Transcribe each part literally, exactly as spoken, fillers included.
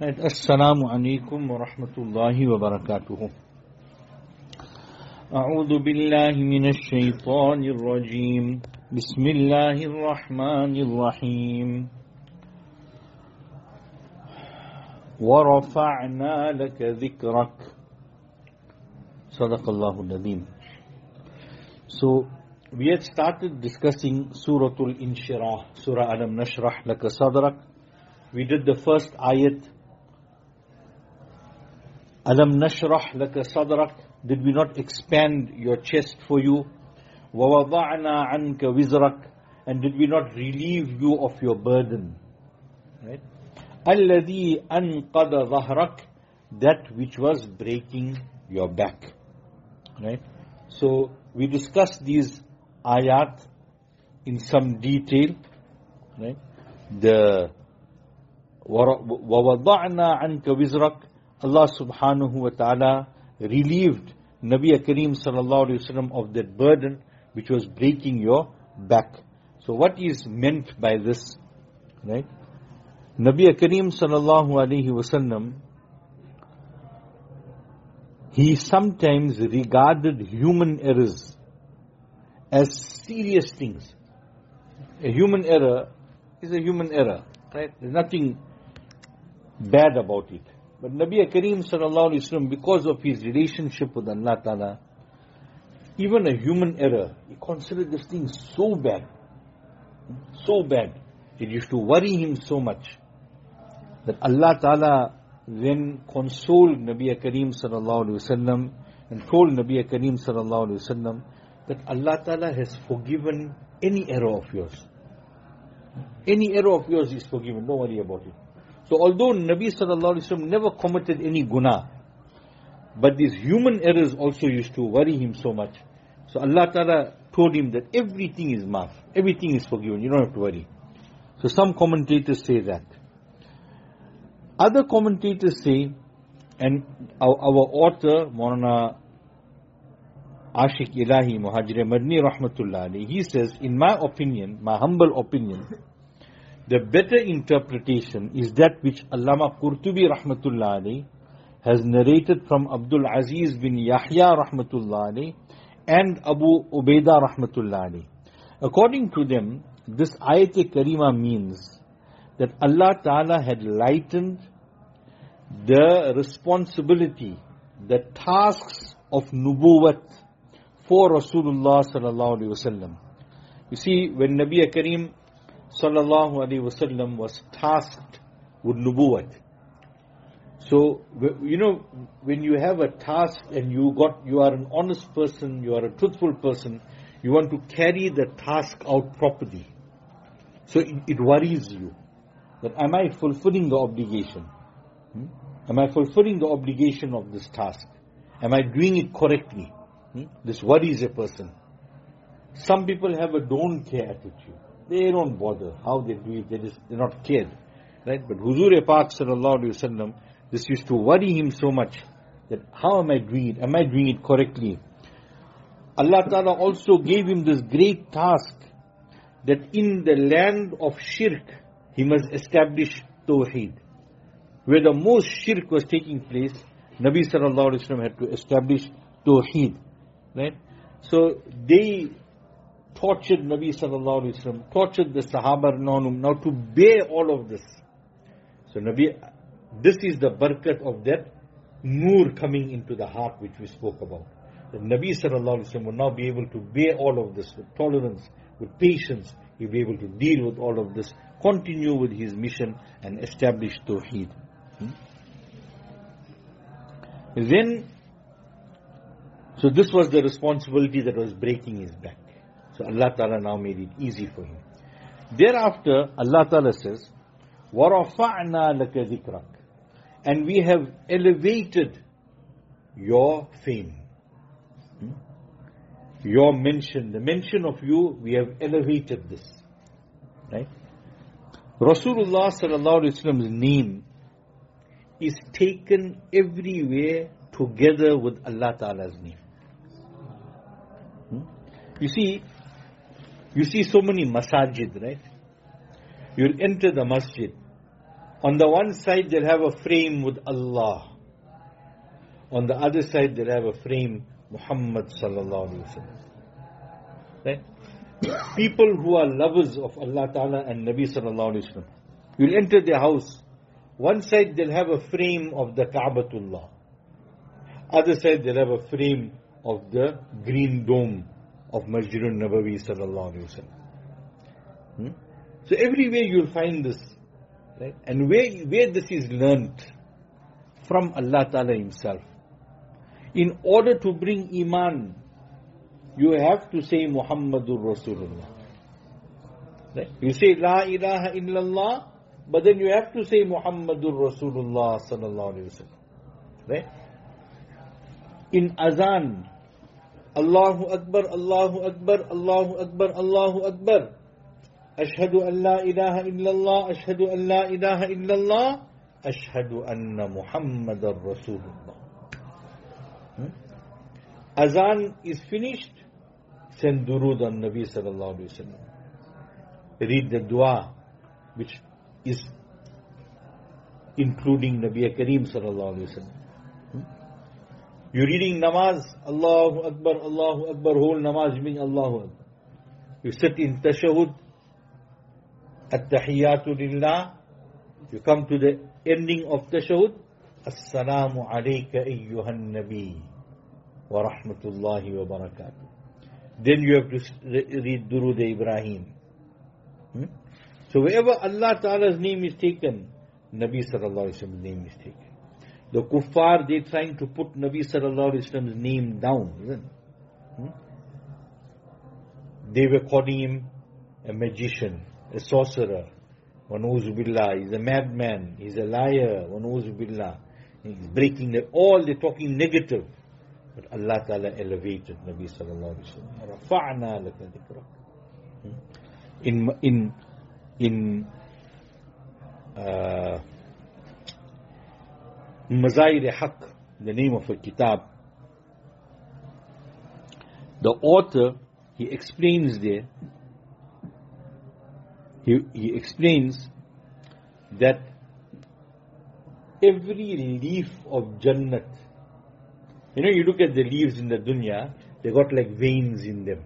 Assalamu alaikum wa rahmatullahi wa barakatuh. A'udhu billahi minash shaitanir rajim. Bismillahir rahmanir rahim. Wa rafa'na laka dhikrak. Sadaqallahu al-Azim. So, we had started discussing Suratul Inshirah, Surah Alam Nashrah Laka Sadrak. We did the first ayat. Alam Nashrah Laka Sadrak. Did we not expand your chest for you? Wa wada'na anka wizrak. And did we not relieve you of your burden? Right? Alladhi anqada dhahrak. That which was breaking your back. Right? So, we discussed these ayat in some detail. Right? The وَوَضَعْنَا عَنْكَ وِزْرَكَ. Allah subhanahu wa ta'ala relieved Nabi Kareem sallallahu alayhi wa sallam of that burden which was breaking your back. So what is meant by this? Right? Nabi Kareem sallallahu alayhi wa sallam, he sometimes regarded human errors as serious things. A human error is a human error. Right? There's nothing bad about it. But Nabi Kareem sallallahu alayhi wa sallam, because of his relationship with Allah Ta'ala, even a human error, he considered this thing so bad, so bad, it used to worry him so much, that Allah Ta'ala then consoled Nabi Kareem sallallahu alayhi wa sallam and told Nabi Kareem sallallahu alayhi wa sallam that Allah Ta'ala has forgiven any error of yours. Any error of yours is forgiven, don't worry about it. So although Nabi sallallahu alayhi wa sallam never committed any guna, but these human errors also used to worry him so much. So Allah Ta'ala told him that everything is maaf, everything is forgiven, you don't have to worry. So some commentators say that. Other commentators say, and our, our author, Maulana Ashiq Ilahi Muhajir Madni Rahmatullah alayhi, he says, in my opinion, my humble opinion, the better interpretation is that which Allama Qurtubi Rahmatullah alayhi has narrated from Abdul Aziz bin Yahya Rahmatullah alayhi and Abu Ubaidah Rahmatullah alayhi. According to them, this ayat karima means that Allah Ta'ala had lightened the responsibility, the tasks of nubuwwat for Rasulullah sallallahu alayhi wasallam. You see, when Nabi Kareem sallallahu alayhi wasallam was tasked with nubuwwat, so you know, when you have a task and you got, you are an honest person, you are a truthful person, you want to carry the task out properly. So it, it worries you that am I fulfilling the obligation? Hmm? Am I fulfilling the obligation of this task? Am I doing it correctly? Hmm? This worries a person. Some people have a don't care attitude. They don't bother how they do it. They just, they're not cared. Right? But Huzur Pak sallallahu alayhi wa sallam, this used to worry him so much that how am I doing it? Am I doing it correctly? Allah Ta'ala also gave him this great task that in the land of shirk, he must establish Tawheed. Where the most shirk was taking place, Nabi sallallahu alayhi wa sallam had to establish Tawheed. Right? So they tortured Nabi sallallahu alayhi wa sallam, tortured the Sahaba now to bear all of this. So Nabi, this is the barakat of that nur coming into the heart which we spoke about. The Nabi sallallahu alayhi wa sallam will now be able to bear all of this with tolerance, with patience. He'll be able to deal with all of this, continue with his mission and establish Tawheed. Hmm? Then, so this was the responsibility that was breaking his back. So Allah Ta'ala now made it easy for him. Thereafter, Allah Ta'ala says, وَرَفَعْنَا لَكَ ذِكْرَكَ. And we have elevated your fame. Hmm? Your mention, the mention of you, we have elevated this. Right? Rasulullah sallallahu alayhi wa sallam's name is taken everywhere together with Allah Ta'ala's name. Hmm? You see, you see so many masajid, right? You'll enter the masjid On the one side, they'll have a frame with Allah. On the other side, they'll have a frame, Muhammad sallallahu alaihi wasallam. Right? People who are lovers of Allah Ta'ala and Nabi sallallahu alaihi wasallam, you'll enter their house. One side, they'll have a frame of the Ka'batullah. Other side, they'll have a frame of the green dome of Masjidun Nabawi sallallahu alaihi wasallam. Hmm? So everywhere you'll find this. Right? And where, where this is learnt from Allah Ta'ala Himself. In order to bring Iman, you have to say Muhammadur Rasulullah. Right? You say La ilaha illallah, but then you have to say Muhammadur Rasulullah sallallahu alaihi wasallam. Right? In Azan, Allahu Akbar, Allahu Akbar, Allahu Akbar, Allahu Akbar. Ashhadu an la ilaha illallah, ashhadu an la ilaha illallah, ashhadu anna Muhammadar Rasulullah. Hmm? Azan is finished, send durood on Nabi sallallahu alaihi wasallam. Read the dua, which is including Nabi Kareem sallallahu alaihi wasallam. Hmm? You're reading namaz, Allahu Akbar, Allahu Akbar, whole namaz meaning Allahu Akbar. You sit in tashahud, At-Tahiyyatu Lillah. You come to the ending of tashahud, Assalamu alayka ayyuhan nabi wa rahmatullahi wa barakatuh. Then you have to read Durood Ibrahim. Hmm? So wherever Allah Ta'ala's name is taken, Nabi Sallallahu Alaihi Wasallam's name is taken. The kuffar, they're trying to put Nabi Sallallahu Alaihi Wasallam's name down, isn't it? Hmm? They were calling him a magician, a sorcerer. Wa na'uzu billah, he's a madman, he's a liar, wa na'uzu billah. He's breaking the, all they're talking negative. But Allah Ta'ala elevated Nabi Sallallahu Alaihi Wasallam. Rafa'na laka dhikrak. In, in, in, uh, Mazahir Haq, the name of a kitab, the author, he explains there, he, he explains that every leaf of Jannat, you know, you look at the leaves in the dunya, they got like veins in them.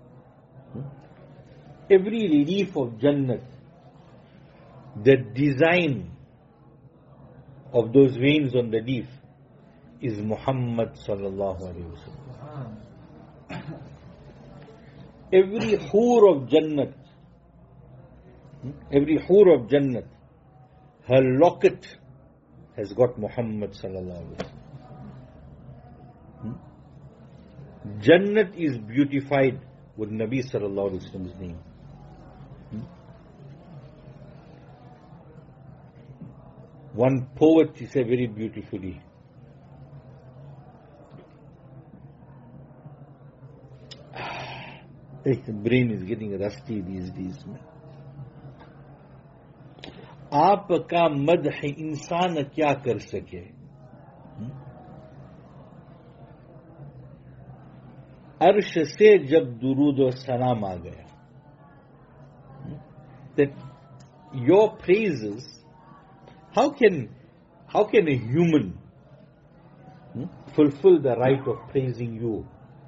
Every leaf of Jannat, the design of those veins on the leaf is Muhammad sallallahu alaihi wasallam. Every hoor of Jannat, every hoor of Jannat, her locket has got Muhammad sallallahu alaihi wasallam. Jannat is beautified with Nabi sallallahu alaihi wasallam's name. One poet, he said very beautifully, the brain is getting rusty these days. आपका मदह इंसान क्या कर सके, अर्श से जब दुरूद और सलाम आ गया. That your praises, how can how can a human hmm, fulfill the right of praising you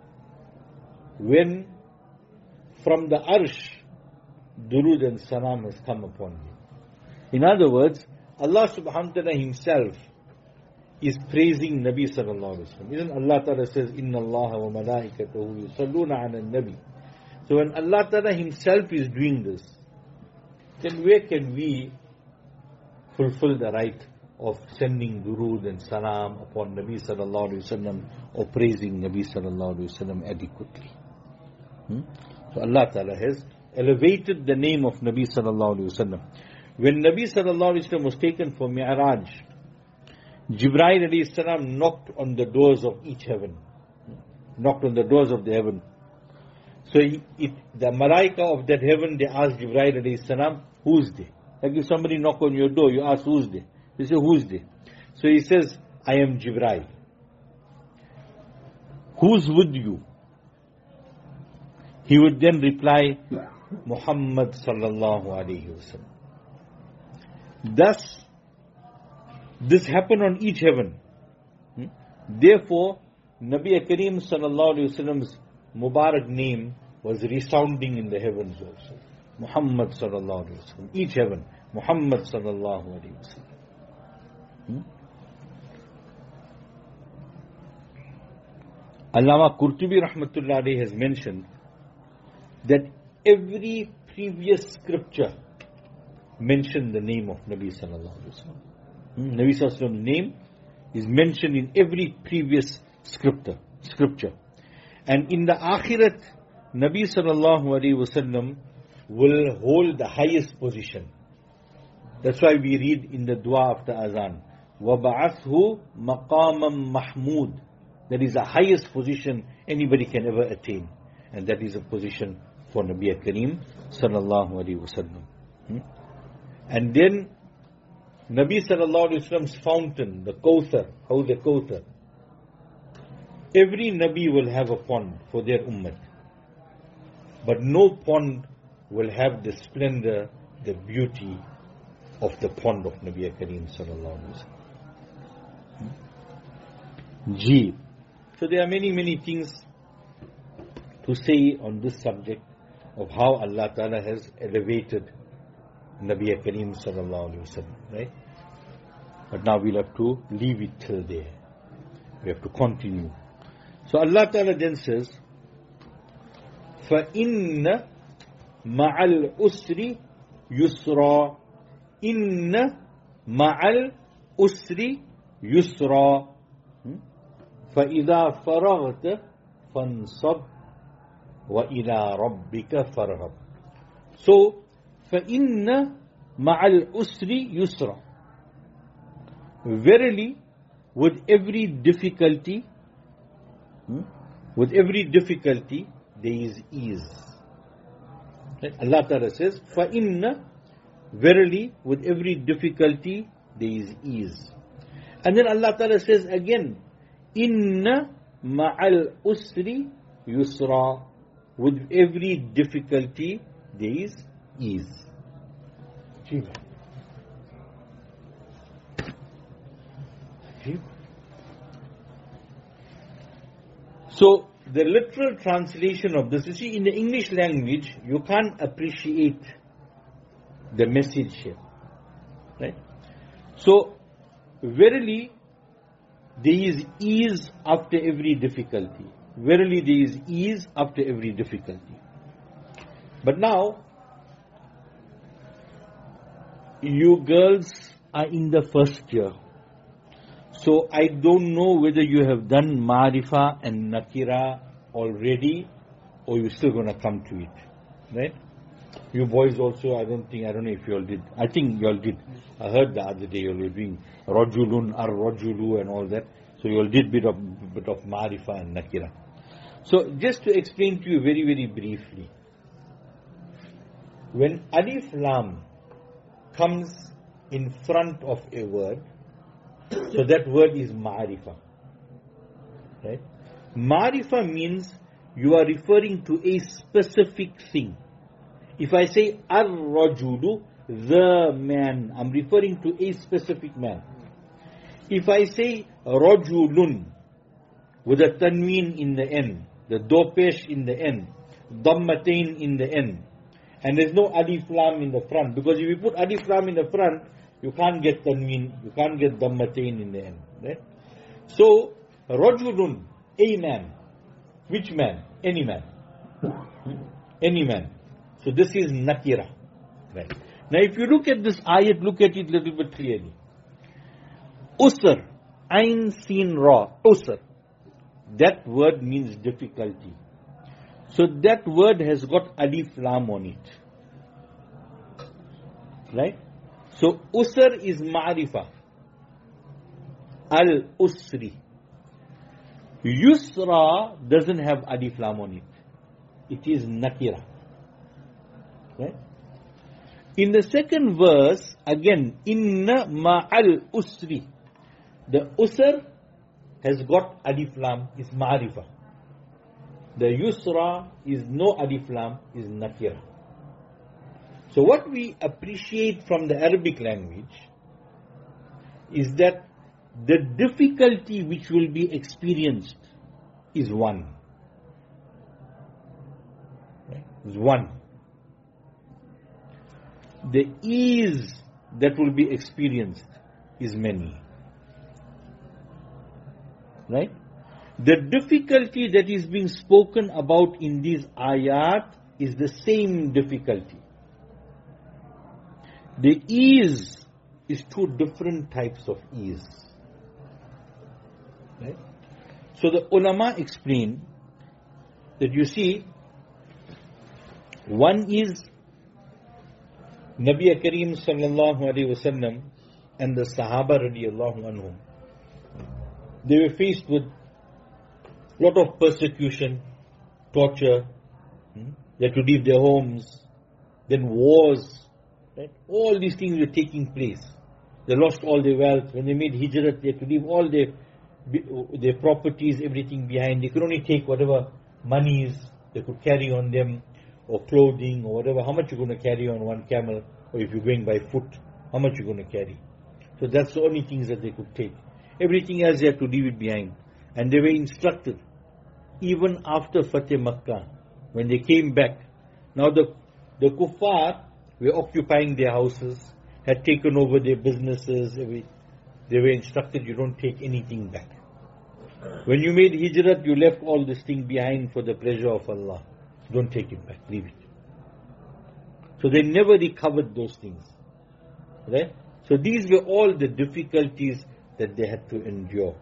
when from the arsh durood and salam has come upon you? In other words, Allah subhanahu wa ta'ala himself is praising Nabi sallallahu alaihi wasallam. Isn't Allah ta'ala says, Inna Allah wa malaikatahu yusalluna ala nabi. So when Allah ta'ala himself is doing this, then where can we fulfill the right of sending durood and salam upon Nabi sallallahu alaihi wasallam or praising Nabi sallallahu alaihi wasallam adequately? Hmm? So Allah Ta'ala has elevated the name of Nabi sallallahu alaihi wasallam. When Nabi sallallahu alaihi wasallam was taken for Mi'raj, Jibreel alayhi salam knocked on the doors of each heaven, knocked on the doors of the heaven. So he, it, the malaika of that heaven, they asked Jibreel alayhi salam, who's there? Like if somebody knock on your door, you ask who's there? They say, who's there? So he says, I am Jibreel. Who's with you? He would then reply, Muhammad sallallahu alayhi wasallam. Thus, This happened on each heaven. Hmm? Therefore, Nabi Kareem sallallahu alayhi wasallam's Mubarak name was resounding in the heavens also. Muhammad sallallahu alayhi wasallam. Each heaven. Muhammad sallallahu alayhi wasallam. Hmm? Allama Qurtubi rahmatullah alayhi has mentioned that every previous scripture mentioned the name of Nabi sallallahu alayhi wasallam. Hmm? Nabi sallallahu alayhi wasallam's name is mentioned in every previous scripture. Scripture. And in the Akhirat, Nabi sallallahu alayhi wasallam will hold the highest position. That's why we read in the dua after azan, وَبَعَثْهُ مَقَامًا مَحْمُودًا. That is the highest position anybody can ever attain. And that is a position for Nabi Kareem sallallahu alayhi wasallam. Hmm? And then Nabi sallallahu alayhi wasallam's fountain, the Kawthar, Hawd al-Kawthar. Every Nabi will have a pond for their ummah. But no pond will have the splendor, the beauty of the pond of Nabi Kareem sallallahu alayhi wasallam. Ji. So there are many, many things to say on this subject of how Allah Ta'ala has elevated Nabi Kareem sallallahu alayhi wasallam, right? But now we'll have to leave it till there. We have to continue. So Allah Ta'ala then says, فَإِنَّ مَعَ الْأُسْرِ يُسْرًا إِنَّ مَعَ الْأُسْرِ يُسْرًا فَإِذَا فَرَغْتَ فَانْصَبْ وَإِلَىٰ رَبِّكَ فَارْغَبْ. So, فَإِنَّ مَعَ الْأُسْرِ يُسْرًا. Verily, with every difficulty, hmm, with every difficulty, there is ease. Right? Allah Ta'ala says, فَإِنَّ, verily, with every difficulty, there is ease. And then Allah Ta'ala says again, Inna ma'al usri yusra. With every difficulty, there is ease. So, the literal translation of this, you see, in the English language, you can't appreciate the message here. Right? So, verily, there is ease after every difficulty. Verily, there is ease after every difficulty. But now, you girls are in the first year. So, I don't know whether you have done Ma'rifah and Nakira already, or you're still going to come to it. Right? You boys also, I don't think, I don't know if you all did. I think you all did. I heard the other day you all were doing Rajulun, Ar-Rajulu and all that. So you all did bit of bit of Ma'rifah and Nakira. So just to explain to you very, very briefly. When Alif Lam comes in front of a word, so that word is Ma'rifah. Right? Ma'rifah means you are referring to a specific thing. If I say Ar-Rajulu, the man, I'm referring to a specific man. If I say Rajulun, with a tanween in the end, the dopesh in the end, dammatain in the end, and there's no alif lam in the front, because if you put alif lam in the front, you can't get tanween, you can't get dammatain in the end. Right? So, Rajulun, a man. Which man? Any man. Any man. So this is Nakira. Right. Now if you look at this ayat, look at it a little bit clearly. Usr, Ain Sin Ra, Usr. That word means difficulty. So that word has got Alif Lam on it. Right? So Usr is Ma'rifah. Al-Usri. Yusra doesn't have Alif Lam on it. It is Nakira. Right? In the second verse, again, Inna ma'al usri. The usr has got alif lam, is ma'rifah. The yusra is no alif lam, is nakira. So what we appreciate from the Arabic language is that the difficulty which will be experienced is one. Right? Is one. The ease that will be experienced is many. Right? The difficulty that is being spoken about in these ayat is the same difficulty. The ease is two different types of ease. Right? So the ulama explain that you see, one is Nabi Kareem sallallahu alaihi wasallam and the Sahaba radiyallahu anhum. They were faced with a lot of persecution, torture. Hmm? They had to leave their homes. Then wars. Right? All these things were taking place. They lost all their wealth. When they made hijrat, they had to leave all their their properties, everything behind. They could only take whatever monies they could carry on them, or clothing, or whatever. How much you're going to carry on one camel, or if you're going by foot, how much you're going to carry. So that's the only things that they could take. Everything else they had to leave it behind. And they were instructed, even after Fateh Makkah, when they came back. Now the, the kuffar were occupying their houses, had taken over their businesses. They were instructed, you don't take anything back. When you made hijrat, you left all this thing behind for the pleasure of Allah. Don't take it back, leave it. So they never recovered those things. Right? So these were all the difficulties that they had to endure.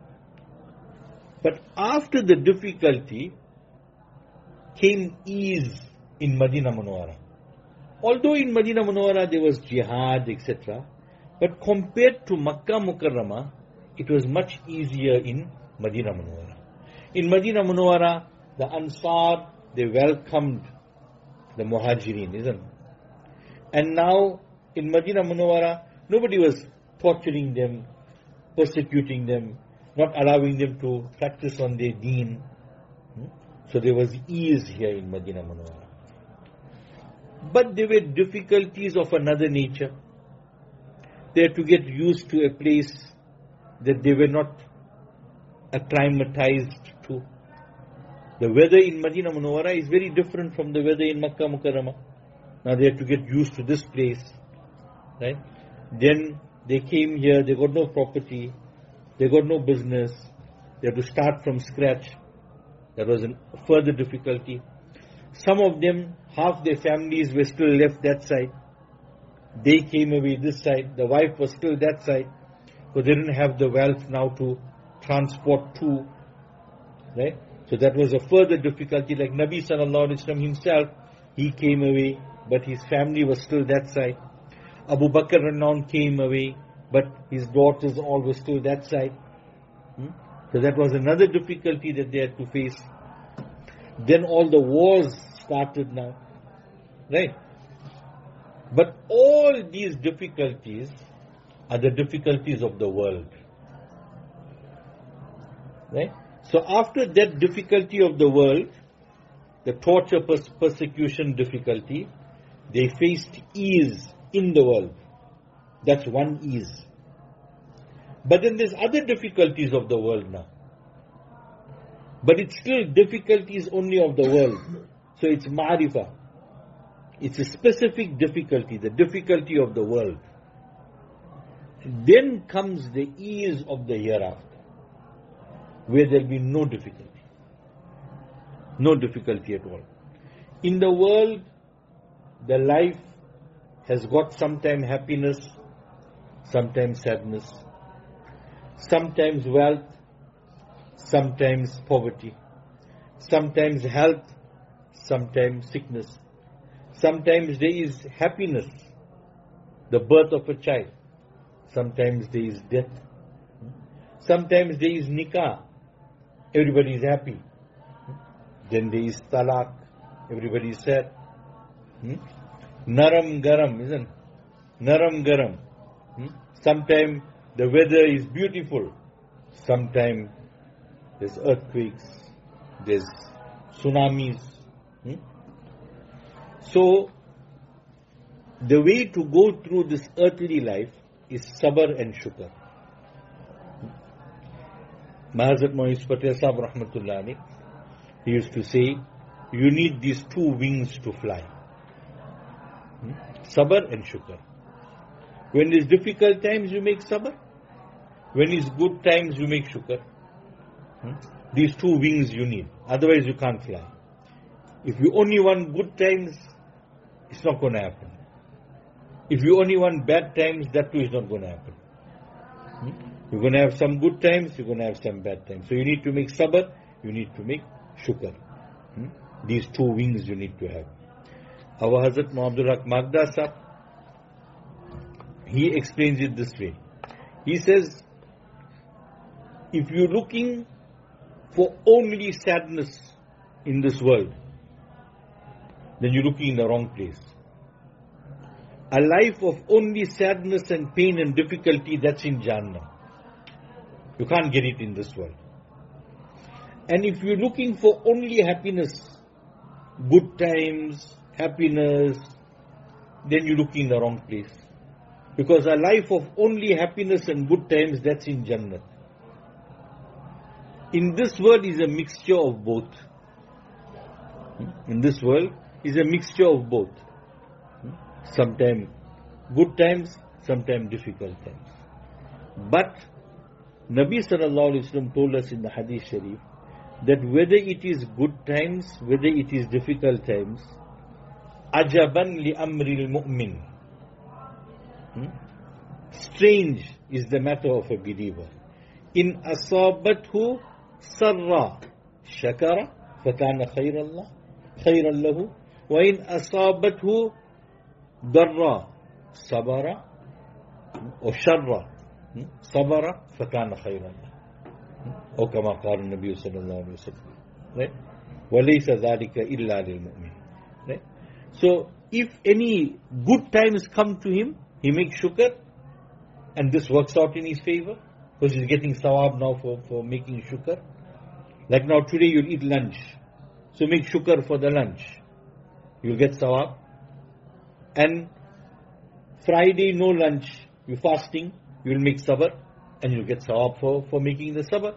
But after the difficulty came ease in Madinah Munawwara. Although in Madinah Munawwara there was jihad, et cetera, but compared to Makkah Mukarramah, it was much easier in Madinah Munawwara. In Madinah Munawwara, the Ansar, they welcomed the Muhajirin, isn't it? And now in Madinah Munawwara, nobody was torturing them, persecuting them, not allowing them to practice on their deen. So there was ease here in Madinah Munawwara. But there were difficulties of another nature. They had to get used to a place that they were not acclimatized to. The weather in Madinah Munawwara is very different from the weather in Makkah Mukarramah. Now they had to get used to this place. Right? Then they came here, they got no property, they got no business, they had to start from scratch. That was a further difficulty. Some of them, half their families were still left that side. They came away this side. The wife was still that side. Because they didn't have the wealth now to transport to. Right? So that was a further difficulty. Like Nabi sallallahu alaihi wasallam himself, he came away, but his family was still that side. Abu Bakr renowned came away, but his daughters all were still that side. Hmm? So that was another difficulty that they had to face. Then all the wars started now. Right? But all these difficulties are the difficulties of the world. Right? So after that difficulty of the world, the torture, pers- persecution difficulty, they faced ease in the world. That's one ease. But then there's other difficulties of the world now. But it's still difficulties only of the world. So it's ma'rifah. It's a specific difficulty, the difficulty of the world. Then comes the ease of the hereafter, where there will be no difficulty. No difficulty at all. In the world, the life has got sometimes happiness, sometimes sadness, sometimes wealth, sometimes poverty, sometimes health, sometimes sickness. Sometimes there is happiness, the birth of a child. Sometimes there is death. Sometimes there is nikah. Everybody is happy. Then there is talaq. Everybody is sad. Hmm? Naram garam, isn't it? Naram garam. Hmm? Sometimes the weather is beautiful. Sometimes there's earthquakes. There's tsunamis. Hmm? So, the way to go through this earthly life is sabr and shukr. Mahazrat Moiz Patel Sahib Rahmatullah Alayhi, he used to say, you need these two wings to fly. Hmm? Sabr and shukr. When it's difficult times, you make sabr. When it's good times, you make shukr. Hmm? These two wings you need. Otherwise, you can't fly. If you only want good times, it's not going to happen. If you only want bad times, that too is not going to happen. Hmm? You're going to have some good times, you're going to have some bad times. So you need to make sabr, you need to make shukr. Hmm? These two wings you need to have. Our Hazrat Muhammad Haq Magda Sahib, he explains it this way. He says, if you're looking for only sadness in this world, then you're looking in the wrong place. A life of only sadness and pain and difficulty, that's in Jahannam. You can't get it in this world. And if you're looking for only happiness, good times, happiness, then you're looking in the wrong place. Because a life of only happiness and good times, that's in Jannah. In this world is a mixture of both. In this world is a mixture of both. Sometimes good times, sometimes difficult times. But Nabi Sallallahu Alaihi Wasallam told us in the Hadith Sharif that whether it is good times, whether it is difficult times, ajaban li amril mu'min. Strange is the matter of a believer. In asabathu sarra shakara fakana khayrallah khayran lahu wa in asabathu darra sabara or sharra sabara fakana khayran lahu or kama qala an-nabiy sallallahu alaihi wasallam, right? Wa laysa dhalika illa lil mu'min, right? So if any good times come to him, he makes shukr, and this works out in his favor, because he's getting sawab now for, for making shukr. Like now today you'll eat lunch, so make shukr for the lunch. You'll get sawab. And Friday no lunch, you're fasting, you'll make sabr, and you'll get sawab for, for making the sabr.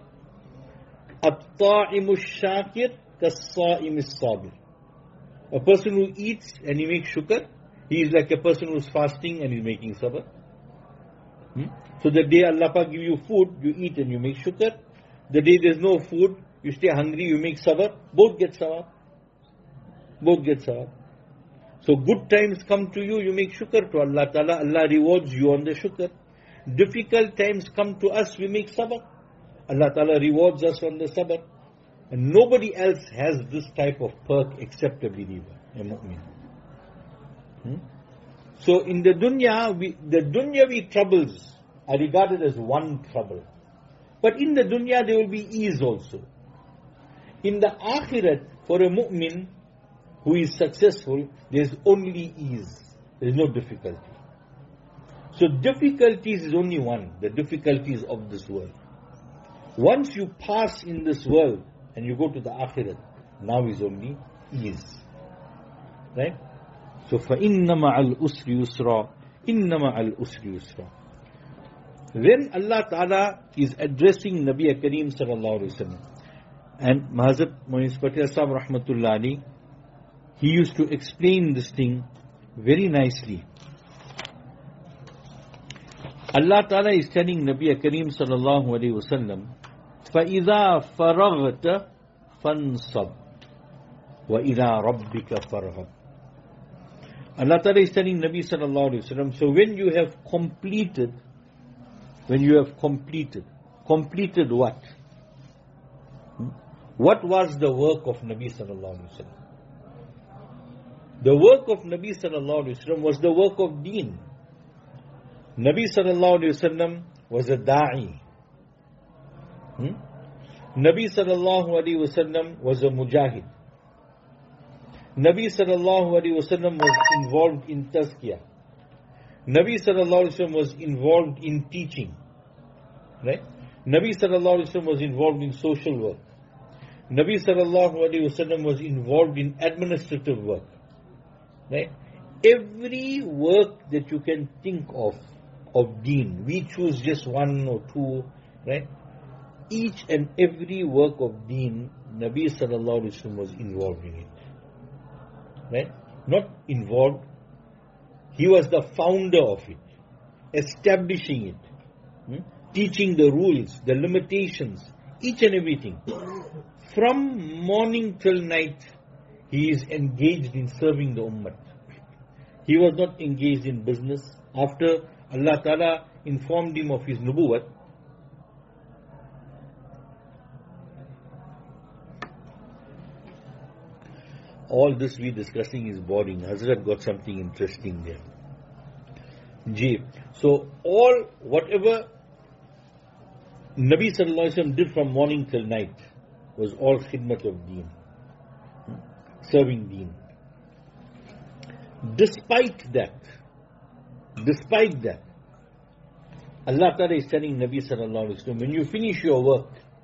At-ta'imu shakir kas-sa'imi sabir. A person who eats and he makes shukr, he is like a person who's fasting and he's making sabr. Hmm? So the day Allah Pak give you food, you eat and you make shukr. The day there's no food, you stay hungry, you make sabr. Both get sawab. Both get sawab. So good times come to you, you make shukr to Allah Ta'ala. Allah rewards you on the shukr. Difficult times come to us, we make sabr. Allah Ta'ala rewards us on the sabr. And nobody else has this type of perk except a believer, a mu'min. Hmm? So in the dunya, we, the dunyavi troubles are regarded as one trouble. But in the dunya there will be ease also. In the akhirat, for a mu'min who is successful, there is only ease. There is no difficulty. So difficulties is only one, the difficulties of this world. Once you pass in this world and you go to the akhirat, now is only ease. Right? So فَإِنَّ مَعَ الْأُسْرِ يُسْرًا إِنَّ مَعَ الْأُسْرِ يُسْرًا. When Allah Ta'ala is addressing Nabi Kareem Sallallahu Alaihi Wasallam, and Mahazrat Moiz Patel Sahib Rahmatullah Ali, he used to explain this thing very nicely. Allah Ta'ala is telling Nabi Kareem Sallallahu Alaihi Wasallam, فَإِذَا فَرَغْتَ فَانْصَبْ وَإِلَىٰ رَبِّكَ فَارْغَبْ. Allah Ta'ala is telling Nabi Sallallahu Alaihi Wasallam, so when you have completed, when you have completed, completed what? What was the work of Nabi Sallallahu Alaihi Wasallam? The work of Nabi Sallallahu Alaihi Wasallam was the work of deen. Nabi Sallallahu Alaihi Wasallam was a da'i. Hmm? Nabi Sallallahu Alaihi Wasallam was a mujahid. Nabi Sallallahu Alaihi Wasallam was involved in tazkiyah. Nabi Sallallahu Alaihi Wasallam was involved in teaching. Right? Nabi Sallallahu Alaihi Wasallam was involved in social work. Nabi Sallallahu Alaihi Wasallam was involved in administrative work. Right? Every work that you can think of, of deen. We choose just one or two, right? Each and every work of deen, Nabi sallallahu alaihi wasallam was involved in it. Right? Not involved. He was the founder of it, establishing it, hmm? teaching the rules, the limitations, each and everything. From morning till night, he is engaged in serving the ummah. He was not engaged in business. After Allah Ta'ala informed him of his nubuwwat, all this we discussing is boring. Hazrat got something interesting there. Ji. So all, whatever Nabi Sallallahu Alaihi Wasallam did from morning till night was all khidmat of deen. Serving deen. Despite that, despite that, Allah Ta'ala is telling Nabi Sallallahu Alaihi Wasallam, when you finish your work,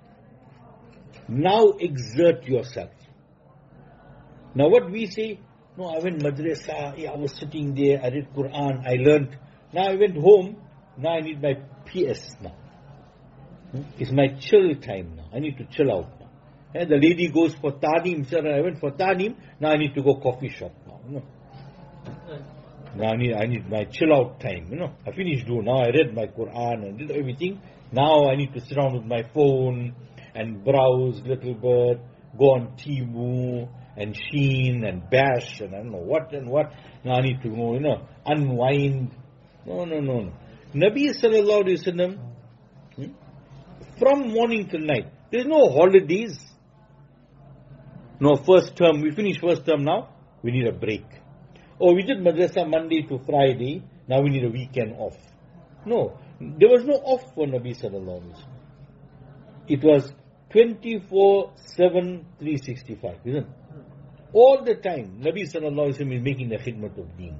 now exert yourself. Now what we say, no, I went madrasa, I was sitting there, I read Quran, I learned. Now I went home, now I need my P S now. Hmm? It's my chill time now. I need to chill out now. And the lady goes for Tanim, sir, I went for Tanim, now I need to go coffee shop now. You know? Now I need, I need my chill out time, you know. I finished do, now I read my Quran and did everything. Now I need to sit down with my phone and browse little bit, go on Temu and Sheen and Bash and I don't know what and what. Now I need to go, you know, unwind. No, no, no, no. Nabi Sallallahu Alaihi Wasallam, hmm, from morning till night, there's no holidays. No, first term, we finish first term now, we need a break. Or we did madrasa Monday to Friday, now we need a weekend off. No, there was no off for Nabi Sallallahu Alaihi Wasallam. It was twenty-four seven, three sixty-five, isn't it? All the time, Nabi Sallallahu Alaihi Wasallam is making the khidmat of deen.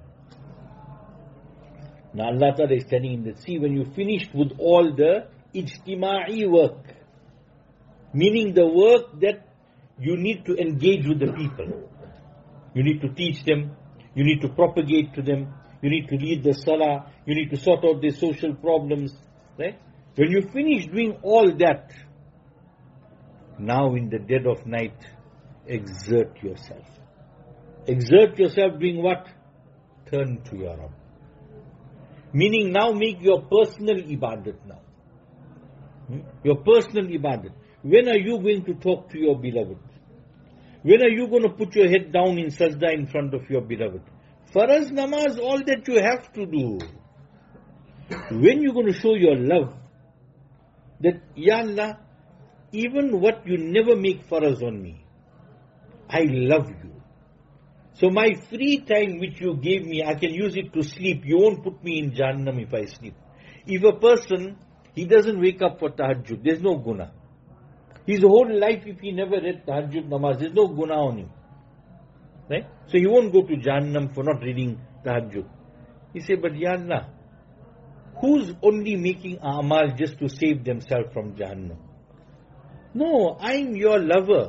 Now Allah Ta'ala is telling him that, see, when you finished with all the ijtima'i work, meaning the work that you need to engage with the people. You need to teach them, you need to propagate to them, you need to lead the salah, you need to sort out their social problems, right? When you finish doing all that, now in the dead of night, exert yourself. Exert yourself doing what? Turn to your Rabb. Meaning now make your personal ibadat now. Hmm? Your personal ibadat. When are you going to talk to your beloved? When are you going to put your head down in sajda in front of your beloved? Faraz namaz, all that you have to do. When you're going to show your love, that, Ya Allah, even what you never make faraz on me, I love you. So my free time which you gave me, I can use it to sleep. You won't put me in Jahannam if I sleep. If a person, he doesn't wake up for tahajjud, there's no guna. His whole life, if he never read tahajjud namaz, there's no guna on him. Right? So he won't go to Jahannam for not reading tahajjud. He said, but Ya Allah, who's only making amal just to save themselves from Jahannam? No, I'm your lover.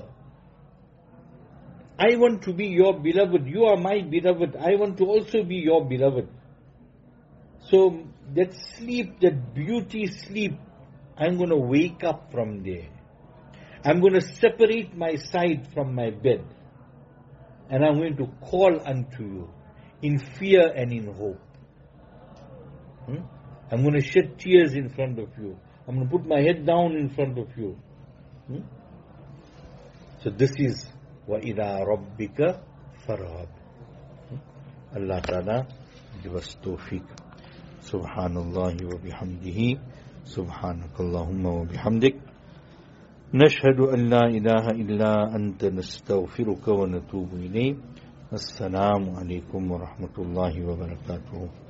I want to be your beloved. You are my beloved. I want to also be your beloved. So that sleep, that beauty sleep, I'm going to wake up from there. I'm going to separate my side from my bed. And I'm going to call unto you in fear and in hope. Hmm? I'm going to shed tears in front of you. I'm going to put my head down in front of you. Hmm? So this is وَإِلَىٰ رَبِّكَ فَارْغَب. Allah Ta'ala give us tawfiq. Subhanallah wa bihamdihi. Subhanakallahumma wa bihamdik. نشهد أن لا إله إلا أنت نستغفرك ونتوب إليك. السلام عليكم ورحمة الله وبركاته.